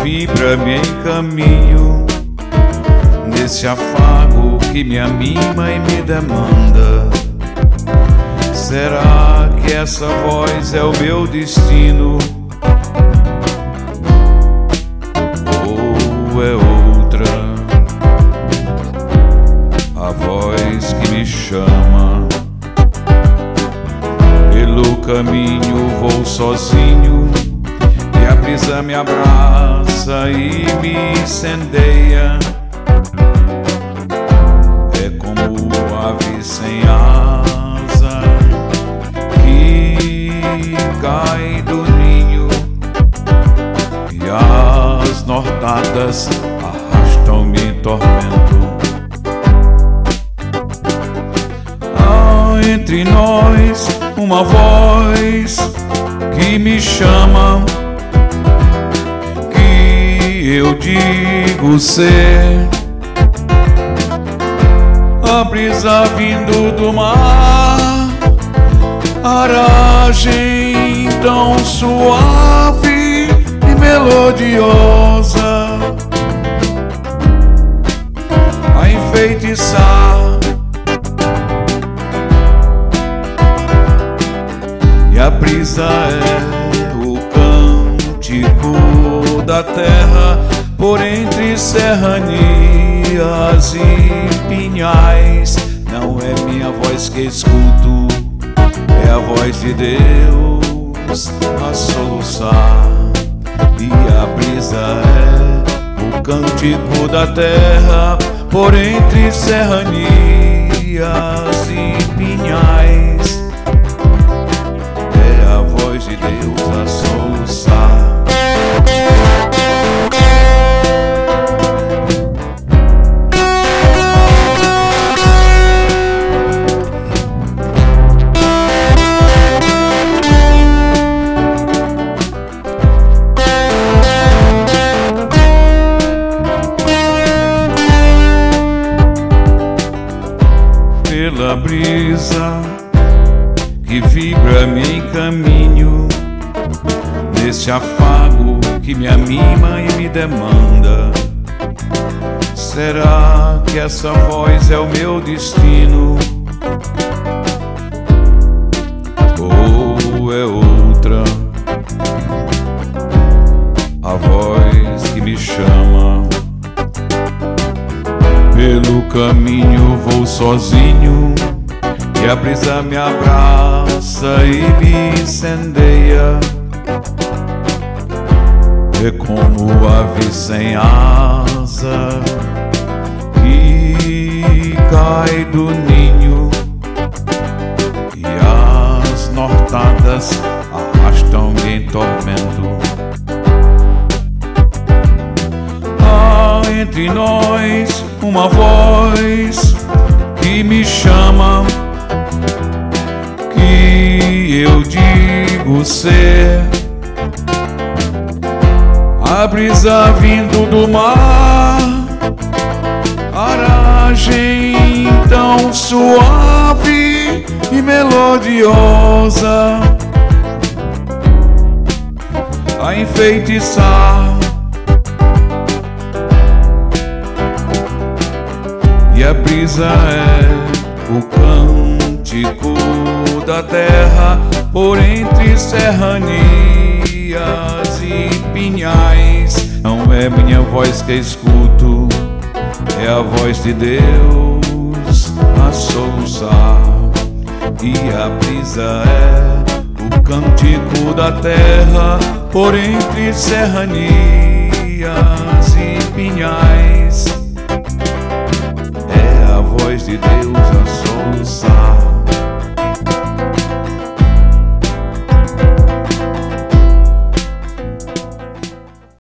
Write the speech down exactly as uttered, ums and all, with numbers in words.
vibra me encaminho nesse afago que me amima e me demanda. Será que essa voz é o meu destino? Ou é outra a voz que me chama? Pelo caminho vou sozinho e a brisa me abraça e me incendeia. É como ave sem asa que cai do ninho e as nortadas arrastam-me em tormento. Há entre nós uma voz que me chama, que eu digo ser a brisa vindo do mar, aragem tão suave e melodiosa a enfeitiçar. E a brisa é o cântico da terra por entre serranias e pinhais. Não é minha voz que escuto, é a voz de Deus a soluçar. E a brisa é o cântico da terra por entre serranias e pinhais. É a voz de Deus a soluçar. Pela brisa que vibra me encaminho nesse afago que me anima e me demanda. Será que essa voz é o meu destino? Ou é outra a voz que me chama? Pelo caminho vou sozinho e a brisa me abraça e me incendeia. É como ave sem asa que cai do ninho e as nortadas arrastam-me em tormento. Há entre nós uma voz que me chama, que eu digo ser a brisa vindo do mar, aragem tão suave e melodiosa a enfeitiçar. E a brisa é o cântico da terra por entre serranias e pinhais. Não é minha voz que escuto, é a voz de Deus a soluçar. E a brisa é o cântico da terra por entre serranias e pinhais. É a voz de Deus a soluçar.